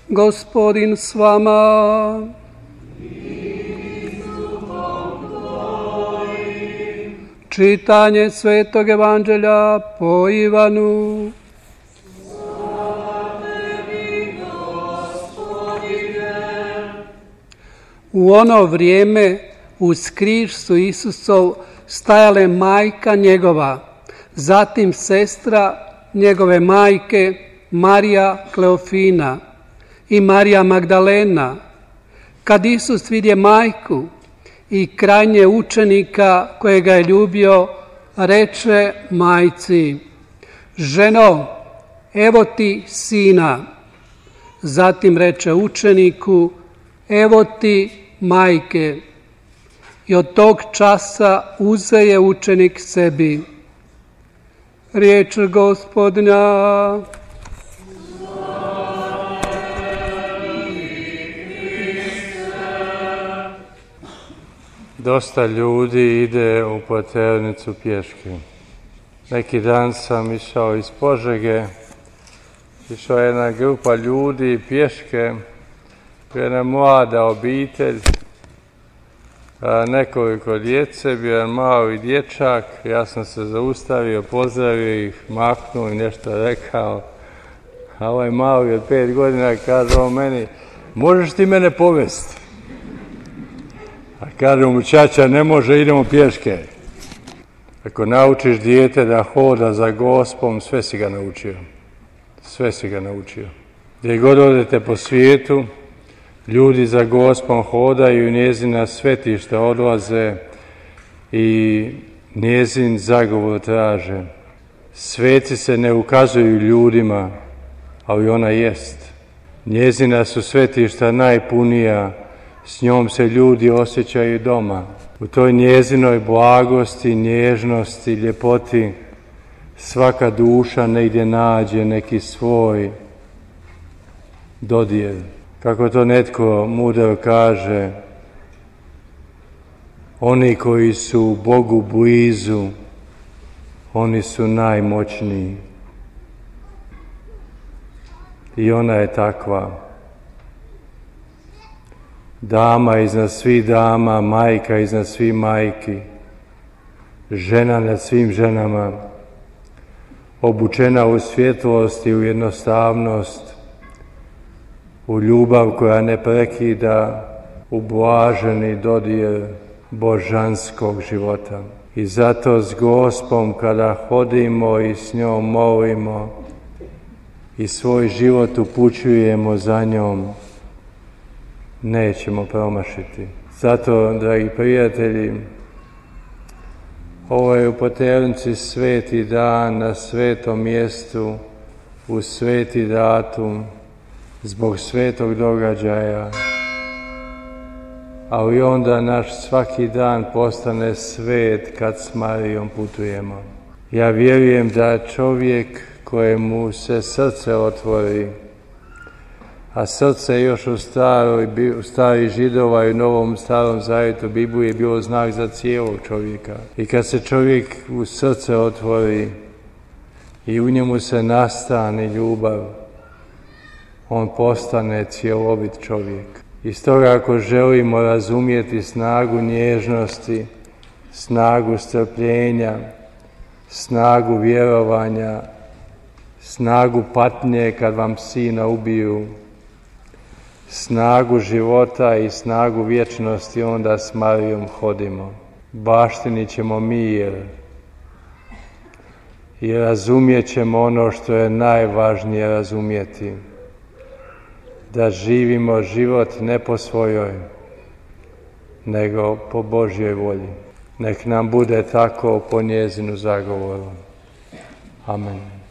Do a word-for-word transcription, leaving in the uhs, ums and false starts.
Gospodin s vama. Čitanje Svetog Evanđelja po Ivanu. U ono vrijeme uz križ su Isusov stajale majka njegova, zatim sestra njegove majke Marija Kleofina i Marija Magdalena. Kad Isus vidje majku i krajnje učenika kojega je ljubio, reče majci: ženo, evo ti sina. Zatim reče učeniku: evo ti majke. I od tog časa uze je učenik sebi. Riječ Gospodnja. Dosta ljudi ide u Pleternicu pješke. Neki dan sam išao iz Požege, išao jedna grupa ljudi pješke, jedna mlada obitelj, nekoliko djece, bio jedan mali dječak. Ja sam se zaustavio, pozdravio ih, mahnuo i nešto rekao. A ovaj mali od pet godina kaže on meni: možeš ti mene povesti? A kaže mu ćaća: ne može, idemo pješke. Ako naučiš dijete da hoda za Gospom, sve si ga naučio. Sve si ga naučio. Gdje god odete po svijetu, ljudi za Gospom hodaju i njezina svetišta odlaze i njezin zagovor traže. Sveci se ne ukazuju ljudima, ali ona jest. Njezina su svetišta najpunija, s njom se ljudi osjećaju doma. U toj njezinoj blagosti, nježnosti, ljepoti svaka duša negdje nađe neki svoj dodir. Kako to netko mudro kaže, oni koji su Bogu blizu, oni su najmoćniji. I ona je takva. Dama iznad svih dama, majka iznad svih majki, žena nad svim ženama, obučena u svjetlost i u jednostavnost, u ljubav koja ne prekida, u blaženi dodir božanskog života. I zato s Gospom kada hodimo i s njom molimo i svoj život upućujemo za njom, nećemo promašiti. Zato, dragi prijatelji, ovo je u Pleternici sveti dan, na svetom mjestu, u sveti datum, zbog svetog događaja. Ali onda naš svaki dan postane svet kad s Marijom putujemo. Ja vjerujem da čovjek kojemu se srce otvori, a srce još u staroj, u stari Židova i u Novom starom zavjetu Bibliji je bilo znak za cijelog čovjeka. I kad se čovjek u srce otvori i u njemu se nastane ljubav, on postane cjelovit čovjek. I stoga ako želimo razumjeti snagu nježnosti, snagu strpljenja, snagu vjerovanja, snagu patnje kad vam sina ubiju, snagu života i snagu vječnosti, onda s Marijom hodimo. Baštinit ćemo mir i razumjet ćemo ono što je najvažnije razumjeti. Da živimo život ne po svojoj, nego po Božjoj volji. Nek nam bude tako po njezinu zagovoru. Amen.